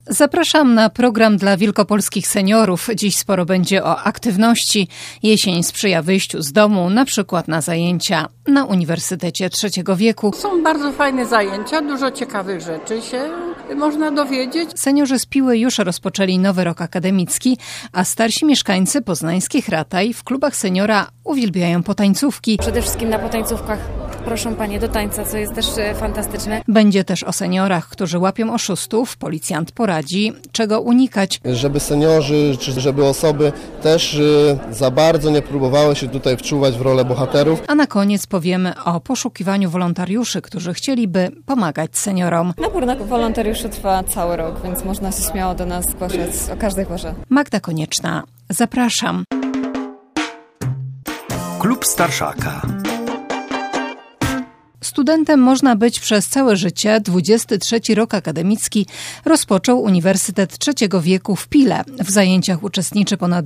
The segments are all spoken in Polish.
Zapraszam na program dla wielkopolskich seniorów. Dziś sporo będzie o aktywności. Jesień sprzyja wyjściu z domu, na przykład na zajęcia na Uniwersytecie Trzeciego Wieku. Są bardzo fajne zajęcia, dużo ciekawych rzeczy się można dowiedzieć. Seniorzy z Piły już rozpoczęli nowy rok akademicki, a starsi mieszkańcy poznańskich Rataj w klubach seniora uwielbiają potańcówki. Przede wszystkim na potańcówkach proszą panie do tańca, co jest też fantastyczne. Będzie też o seniorach, którzy łapią oszustów. Policjant poradzi, czego unikać. Żeby seniorzy, czy żeby osoby też za bardzo nie próbowały się tutaj wczuwać w rolę bohaterów. A na koniec powiemy o poszukiwaniu wolontariuszy, którzy chcieliby pomagać seniorom. Nabór na wolontariuszy trwa cały rok, więc można się śmiało do nas zgłaszać o każdej porze. Magda Konieczna, zapraszam. Klub Starszaka. Studentem można być przez całe życie. 23 rok akademicki rozpoczął Uniwersytet Trzeciego Wieku w Pile. W zajęciach uczestniczy ponad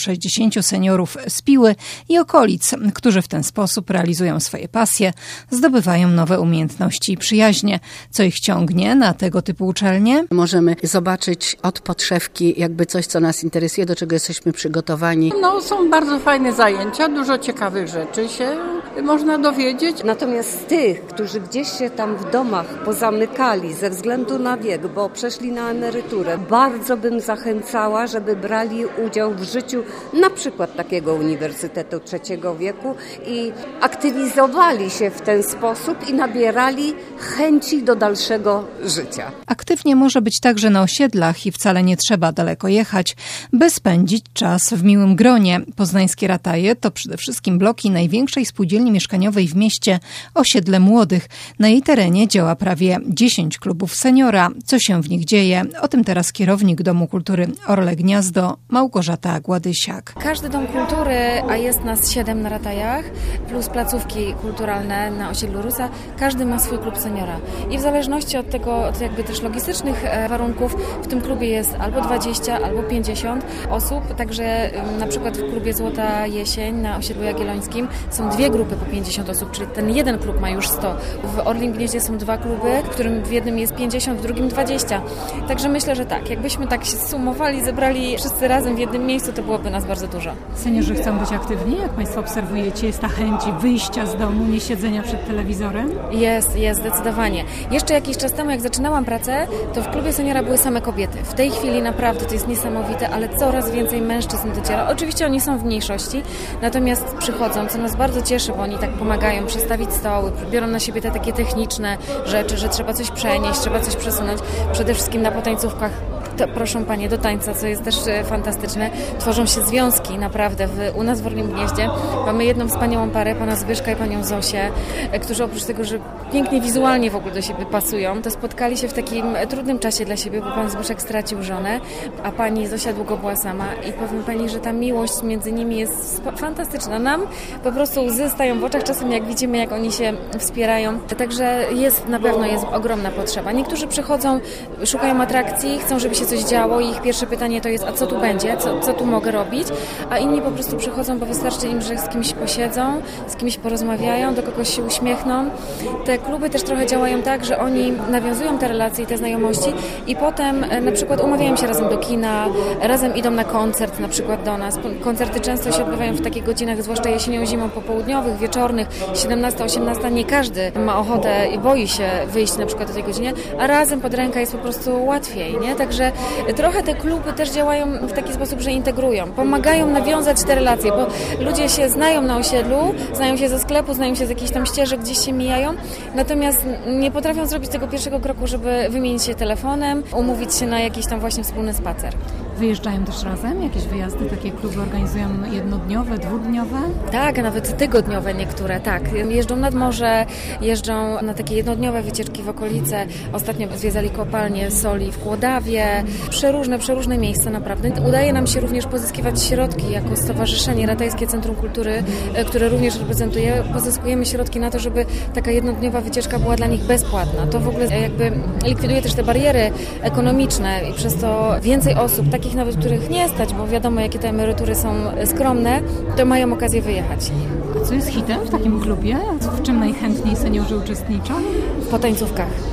260 seniorów z Piły i okolic, którzy w ten sposób realizują swoje pasje, zdobywają nowe umiejętności i przyjaźnie. Co ich ciągnie na tego typu uczelnie? Możemy zobaczyć od podszewki jakby coś, co nas interesuje, do czego jesteśmy przygotowani. Są bardzo fajne zajęcia, dużo ciekawych rzeczy się można dowiedzieć. Natomiast tych, którzy gdzieś się tam w domach pozamykali ze względu na wiek, bo przeszli na emeryturę, bardzo bym zachęcała, żeby brali udział w życiu na przykład takiego Uniwersytetu Trzeciego Wieku i aktywizowali się w ten sposób i nabierali chęci do dalszego życia. Aktywnie może być także na osiedlach i wcale nie trzeba daleko jechać, by spędzić czas w miłym gronie. Poznańskie Rataje to przede wszystkim bloki największej spółdzielni mieszkaniowej w mieście, osiedle młodych. Na jej terenie działa prawie 10 klubów seniora. Co się w nich dzieje? O tym teraz kierownik Domu Kultury Orle Gniazdo, Małgorzata Gładysiak. Każdy dom kultury, a jest nas 7 na Ratajach, plus placówki kulturalne na osiedlu Rusa, każdy ma swój klub seniora. I w zależności od tego, od jakby też logistycznych warunków, w tym klubie jest albo 20, albo 50 osób. Także na przykład w klubie Złota Jesień na osiedlu Jagiellońskim są 2 grupy po 50 osób, czyli ten jeden klub ma już 100. W Orlim Gnieździe są 2 kluby, w którym w jednym jest 50, w drugim 20. Także myślę, że tak, jakbyśmy tak się zsumowali, zebrali wszyscy razem w jednym miejscu, to byłoby nas bardzo dużo. Seniorzy chcą być aktywni? Jak Państwo obserwujecie, jest ta chęć wyjścia z domu, nie siedzenia przed telewizorem? Jest, zdecydowanie. Jeszcze jakiś czas temu, jak zaczynałam pracę, to w klubie seniora były same kobiety. W tej chwili naprawdę to jest niesamowite, ale coraz więcej mężczyzn dociera. Oczywiście oni są w mniejszości, natomiast przychodzą, co nas bardzo cieszy, bo oni tak pomagają przestawić stoły, biorą na siebie te takie techniczne rzeczy, że trzeba coś przenieść, trzeba coś przesunąć. Przede wszystkim na potańcówkach proszą panie do tańca, co jest też fantastyczne. Tworzą się związki naprawdę u nas w Orlim Gnieździe. Mamy jedną wspaniałą parę, pana Zbyszka i panią Zosię, którzy oprócz tego, że pięknie wizualnie w ogóle do siebie pasują, to spotkali się w takim trudnym czasie dla siebie, bo pan Zbyszek stracił żonę, a pani Zosia długo była sama i powiem pani, że ta miłość między nimi jest fantastyczna. Nam po prostu łzy stają w oczach czasem, jak widzimy, jak oni się wspierają. Także na pewno jest ogromna potrzeba. Niektórzy przychodzą, szukają atrakcji, chcą, żeby się coś działo i ich pierwsze pytanie to jest, a co tu będzie, co tu mogę robić, a inni po prostu przychodzą, bo wystarczy im, że z kimś posiedzą, z kimś porozmawiają, do kogoś się uśmiechną. Te kluby też trochę działają tak, że oni nawiązują te relacje i te znajomości i potem na przykład umawiają się razem do kina, razem idą na koncert na przykład do nas. Koncerty często się odbywają w takich godzinach, zwłaszcza jesienią, zimą, popołudniowych, wieczornych, 17, 18, nie każdy ma ochotę i boi się wyjść na przykład o tej godzinie, a razem pod rękę jest po prostu łatwiej, nie? Także trochę te kluby też działają w taki sposób, że integrują, pomagają nawiązać te relacje, bo ludzie się znają na osiedlu, znają się ze sklepu, znają się z jakichś tam ścieżek, gdzieś się mijają, natomiast nie potrafią zrobić tego pierwszego kroku, żeby wymienić się telefonem, umówić się na jakiś tam właśnie wspólny spacer. Wyjeżdżają też razem? Jakieś wyjazdy takie kluby organizują jednodniowe, dwudniowe? Tak, a nawet tygodniowe niektóre, tak. Jeżdżą nad morze, jeżdżą na takie jednodniowe wycieczki w okolice. Ostatnio zwiedzali kopalnię soli w Kłodawie. Przeróżne miejsca naprawdę. Udaje nam się również pozyskiwać środki jako Stowarzyszenie Ratajskie Centrum Kultury, które również reprezentuje. Pozyskujemy środki na to, żeby taka jednodniowa wycieczka była dla nich bezpłatna. To w ogóle jakby likwiduje też te bariery ekonomiczne i przez to więcej osób, takich nawet, których nie stać, bo wiadomo, jakie te emerytury są skromne, to mają okazję wyjechać. A co jest hitem w takim klubie? W czym najchętniej seniorzy uczestniczą? W potańcówkach.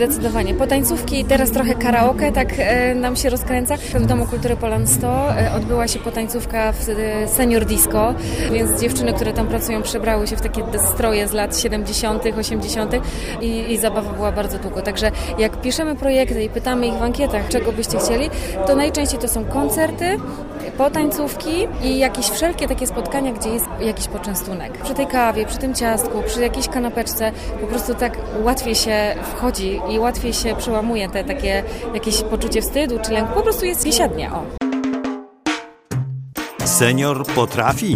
Zdecydowanie. Potańcówki, teraz trochę karaoke, tak nam się rozkręca. W Domu Kultury Polan 100 odbyła się potańcówka w senior disco, więc dziewczyny, które tam pracują, przebrały się w takie stroje z lat 70., 80. i zabawa była bardzo długo. Także jak piszemy projekty i pytamy ich w ankietach, czego byście chcieli, to najczęściej to są koncerty, potańcówki i jakieś wszelkie takie spotkania, gdzie jest jakiś poczęstunek. Przy tej kawie, przy tym ciastku, przy jakiejś kanapeczce po prostu tak łatwiej się wchodzi i łatwiej się przełamuje te takie jakieś poczucie wstydu czy lęku. Po prostu jest biesiadnia. O. Senior potrafi.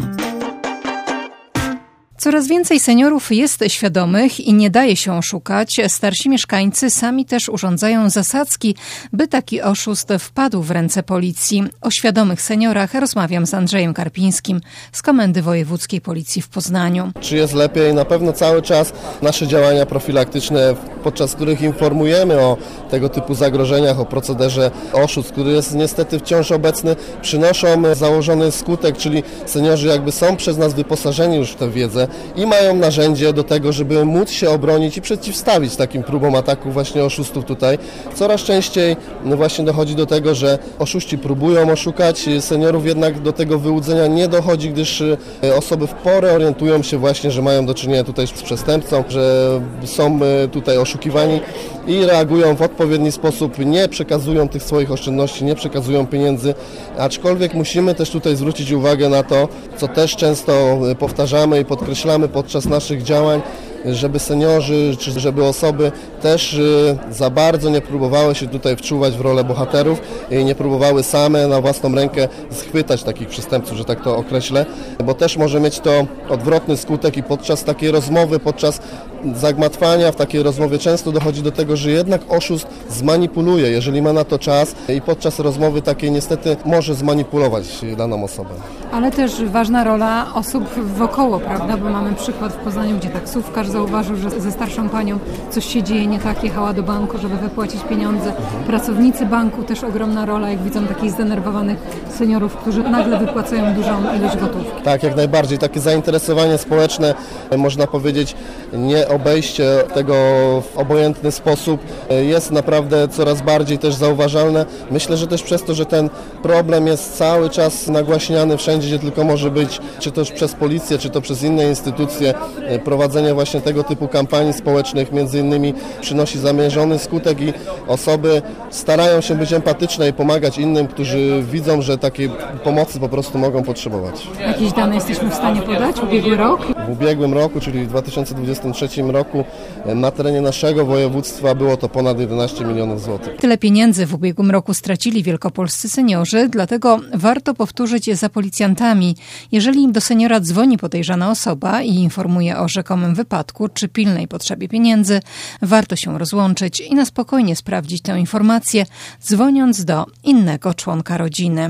Coraz więcej seniorów jest świadomych i nie daje się oszukać. Starsi mieszkańcy sami też urządzają zasadzki, by taki oszust wpadł w ręce policji. O świadomych seniorach rozmawiam z Andrzejem Karpińskim z Komendy Wojewódzkiej Policji w Poznaniu. Czy jest lepiej? Na pewno cały czas nasze działania profilaktyczne, podczas których informujemy o tego typu zagrożeniach, o procederze oszustw, który jest niestety wciąż obecny, przynoszą założony skutek, czyli seniorzy jakby są przez nas wyposażeni już w tę wiedzę i mają narzędzie do tego, żeby móc się obronić i przeciwstawić takim próbom ataku właśnie oszustów tutaj. Coraz częściej właśnie dochodzi do tego, że oszuści próbują oszukać, seniorów jednak do tego wyłudzenia nie dochodzi, gdyż osoby w porę orientują się właśnie, że mają do czynienia tutaj z przestępcą, że są tutaj oszukiwani i reagują w odpowiedni sposób, nie przekazują tych swoich oszczędności, nie przekazują pieniędzy, aczkolwiek musimy też tutaj zwrócić uwagę na to, co też często powtarzamy i podkreślamy podczas naszych działań, żeby seniorzy, czy żeby osoby też za bardzo nie próbowały się tutaj wczuwać w rolę bohaterów i nie próbowały same na własną rękę schwytać takich przestępców, że tak to określę, bo też może mieć to odwrotny skutek i podczas takiej rozmowy, podczas zagmatwania w takiej rozmowie często dochodzi do tego, że jednak oszust zmanipuluje, jeżeli ma na to czas i podczas rozmowy takiej niestety może zmanipulować daną osobę. Ale też ważna rola osób wokoło, prawda? Bo mamy przykład w Poznaniu, gdzie taksówkarz zauważył, że ze starszą panią coś się dzieje nie tak, jechała do banku, żeby wypłacić pieniądze. Pracownicy banku też ogromna rola, jak widzą takich zdenerwowanych seniorów, którzy nagle wypłacają dużą ilość gotówki. Tak, jak najbardziej. Takie zainteresowanie społeczne, można powiedzieć, nie obejście tego w obojętny sposób jest naprawdę coraz bardziej też zauważalne. Myślę, że też przez to, że ten problem jest cały czas nagłaśniany wszędzie, gdzie tylko może być, czy to przez policję, czy to przez inne instytucje, prowadzenie właśnie tego typu kampanii społecznych między innymi przynosi zamierzony skutek i osoby starają się być empatyczne i pomagać innym, którzy widzą, że takiej pomocy po prostu mogą potrzebować. Jakieś dane jesteśmy w stanie podać? Ubiegły rok? W ubiegłym roku, czyli w 2023 roku na terenie naszego województwa było to ponad 11 milionów złotych. Tyle pieniędzy w ubiegłym roku stracili wielkopolscy seniorzy, dlatego warto powtórzyć za policjantami. Jeżeli do seniora dzwoni podejrzana osoba i informuje o rzekomym wypadku czy pilnej potrzebie pieniędzy, warto się rozłączyć i na spokojnie sprawdzić tę informację, dzwoniąc do innego członka rodziny.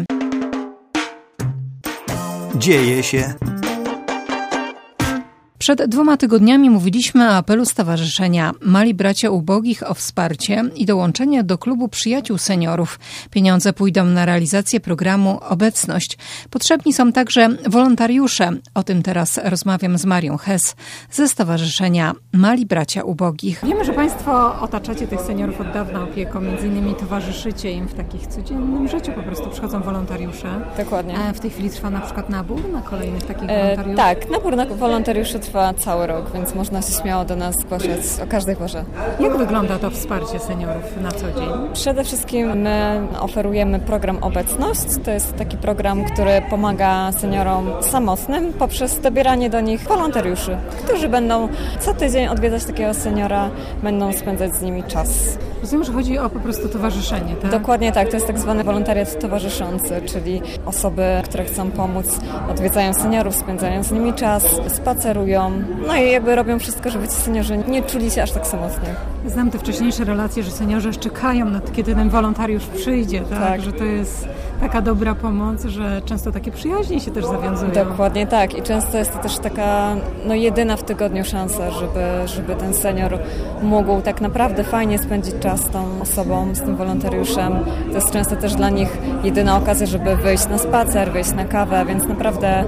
Dzieje się. Przed 2 tygodniami mówiliśmy o apelu Stowarzyszenia Mali Bracia Ubogich o wsparcie i dołączenie do klubu przyjaciół seniorów. Pieniądze pójdą na realizację programu Obecność. Potrzebni są także wolontariusze. O tym teraz rozmawiam z Marią Hess ze Stowarzyszenia Mali Bracia Ubogich. Wiemy, że Państwo otaczacie tych seniorów od dawna opieką, między innymi towarzyszycie im w takich codziennym życiu, po prostu przychodzą wolontariusze. Dokładnie. W tej chwili trwa na przykład nabór na kolejnych takich wolontariuszy? Tak, nabór na wolontariuszy trwa cały rok, więc można się śmiało do nas zgłaszać o każdej porze. Jak wygląda to wsparcie seniorów na co dzień? Przede wszystkim my oferujemy program Obecność. To jest taki program, który pomaga seniorom samotnym poprzez dobieranie do nich wolontariuszy, którzy będą co tydzień odwiedzać takiego seniora, będą spędzać z nimi czas. Rozumiem, że chodzi o po prostu towarzyszenie, tak? Dokładnie tak, to jest tak zwany wolontariat towarzyszący, czyli osoby, które chcą pomóc, odwiedzają seniorów, spędzają z nimi czas, spacerują, no i jakby robią wszystko, żeby ci seniorzy nie czuli się aż tak samotnie. Znam te wcześniejsze relacje, że seniorzy aż czekają na to, kiedy ten wolontariusz przyjdzie, tak? Że to jest taka dobra pomoc, że często takie przyjaźnie się też zawiązują. Dokładnie tak i często jest to też taka jedyna w tygodniu szansa, żeby ten senior mógł tak naprawdę fajnie spędzić czas z tą osobą, z tym wolontariuszem. To jest często też dla nich jedyna okazja, żeby wyjść na spacer, wyjść na kawę, więc naprawdę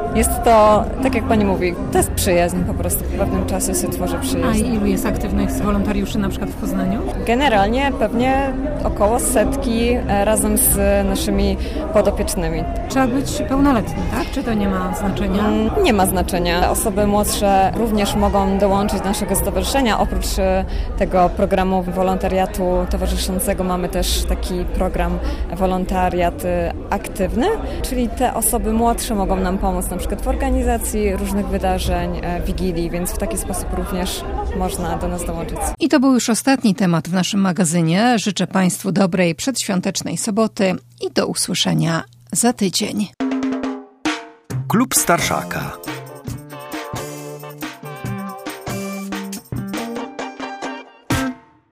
Jest to, tak jak pani mówi, to jest przyjaźń po prostu. W pewnym czasie się tworzy przyjaźń. A ilu jest aktywnych wolontariuszy na przykład w Poznaniu? Generalnie pewnie około 100 razem z naszymi podopiecznymi. Trzeba być pełnoletnim, tak? Czy to nie ma znaczenia? Nie ma znaczenia. Osoby młodsze również mogą dołączyć do naszego stowarzyszenia. Oprócz tego programu wolontariatu towarzyszącego mamy też taki program wolontariat aktywny, czyli te osoby młodsze mogą nam pomóc na przykład w organizacji różnych wydarzeń, wigilii, więc w taki sposób również można do nas dołączyć. I to był już ostatni temat w naszym magazynie. Życzę Państwu dobrej przedświątecznej soboty i do usłyszenia za tydzień. Klub Starszaka.